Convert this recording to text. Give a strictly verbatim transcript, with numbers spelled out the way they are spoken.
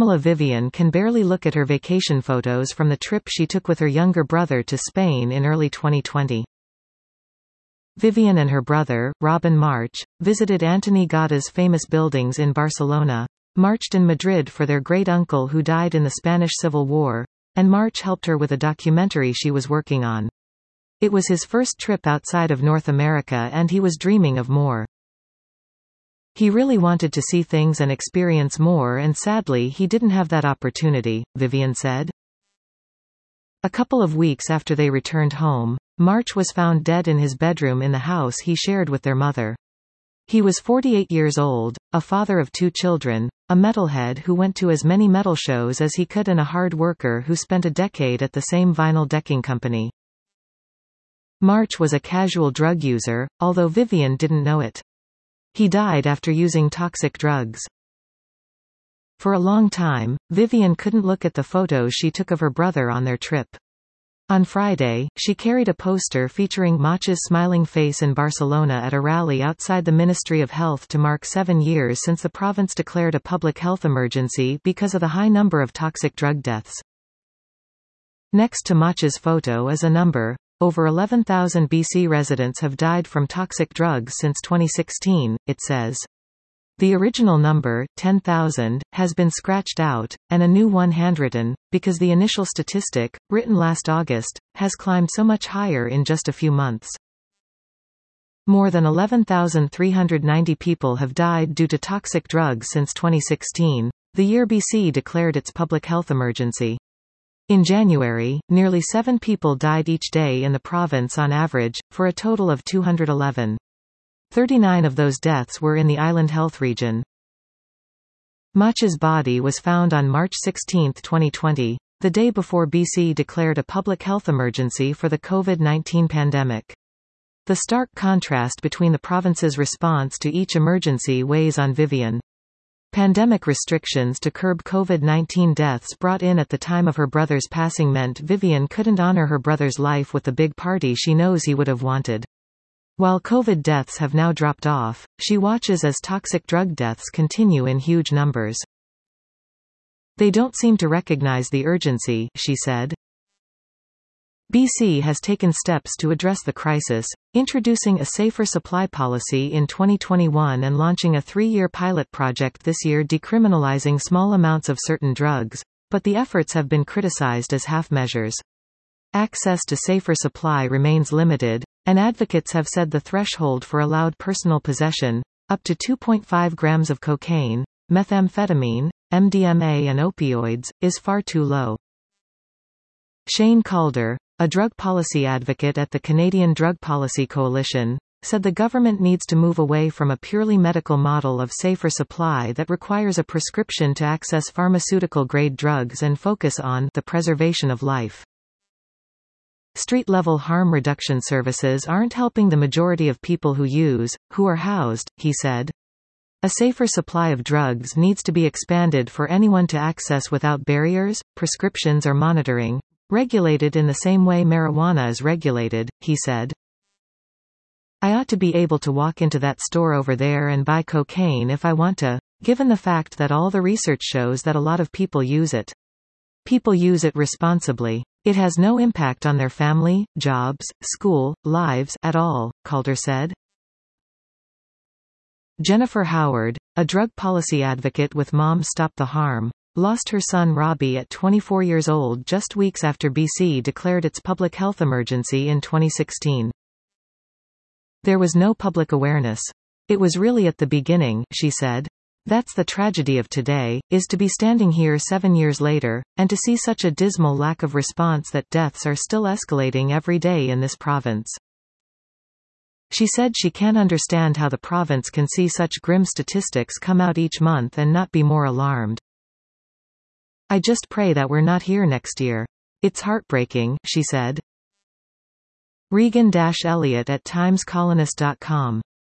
Pamela Vivian can barely look at her vacation photos from the trip she took with her younger brother to Spain in early twenty twenty. Vivian and her brother, Robin March, visited Antoni Gauda's famous buildings in Barcelona, marched in Madrid for their great-uncle who died in the Spanish Civil War, and March helped her with a documentary she was working on. It was his first trip outside of North America and he was dreaming of more. He really wanted to see things and experience more, and sadly he didn't have that opportunity, Vivian said. A couple of weeks after they returned home, March was found dead in his bedroom in the house he shared with their mother. He was forty-eight years old, a father of two children, a metalhead who went to as many metal shows as he could and a hard worker who spent a decade at the same vinyl decking company. March was a casual drug user, although Vivian didn't know it. He died after using toxic drugs. For a long time, Vivian couldn't look at the photos she took of her brother on their trip. On Friday, she carried a poster featuring March's smiling face in Barcelona at a rally outside the Ministry of Health to mark seven years since the province declared a public health emergency because of the high number of toxic drug deaths. Next to March's photo is a number. Over eleven thousand B C residents have died from toxic drugs since twenty sixteen, it says. The original number, ten thousand, has been scratched out, and a new one handwritten, because the initial statistic, written last August, has climbed so much higher in just a few months. More than eleven thousand three hundred ninety people have died due to toxic drugs since twenty sixteen, the year B C declared its public health emergency. In January, nearly seven people died each day in the province on average, for a total of two hundred eleven. thirty-nine of those deaths were in the Island Health region. March's body was found on March sixteenth twenty twenty, the day before B C declared a public health emergency for the COVID nineteen pandemic. The stark contrast between the province's response to each emergency weighs on Vivian. Pandemic restrictions to curb COVID nineteen deaths brought in at the time of her brother's passing meant Vivian couldn't honor her brother's life with the big party she knows he would have wanted. While COVID deaths have now dropped off, she watches as toxic drug deaths continue in huge numbers. They don't seem to recognize the urgency, she said. B C has taken steps to address the crisis, introducing a safer supply policy in twenty twenty-one and launching a three-year pilot project this year decriminalizing small amounts of certain drugs, but the efforts have been criticized as half measures. Access to safer supply remains limited, and advocates have said the threshold for allowed personal possession, up to two point five grams of cocaine, methamphetamine, M D M A and opioids, is far too low. Shane Calder, a drug policy advocate at the Canadian Drug Policy Coalition, said the government needs to move away from a purely medical model of safer supply that requires a prescription to access pharmaceutical-grade drugs and focus on the preservation of life. Street-level harm reduction services aren't helping the majority of people who use, who are housed, he said. A safer supply of drugs needs to be expanded for anyone to access without barriers, prescriptions or monitoring, regulated in the same way marijuana is regulated, he said. I ought to be able to walk into that store over there and buy cocaine if I want to, given the fact that all the research shows that a lot of people use it. People use it responsibly. It has no impact on their family, jobs, school, lives at all, Calder said. Jennifer Howard, a drug policy advocate with Mom Stop the Harm, lost her son Robbie at twenty-four years old just weeks after B C declared its public health emergency in twenty sixteen. There was no public awareness. It was really at the beginning, she said. That's the tragedy of today, is to be standing here seven years later, and to see such a dismal lack of response that deaths are still escalating every day in this province. She said she can't understand how the province can see such grim statistics come out each month and not be more alarmed. I just pray that we're not here next year. It's heartbreaking, she said. Regan Elliott at times colonist dot com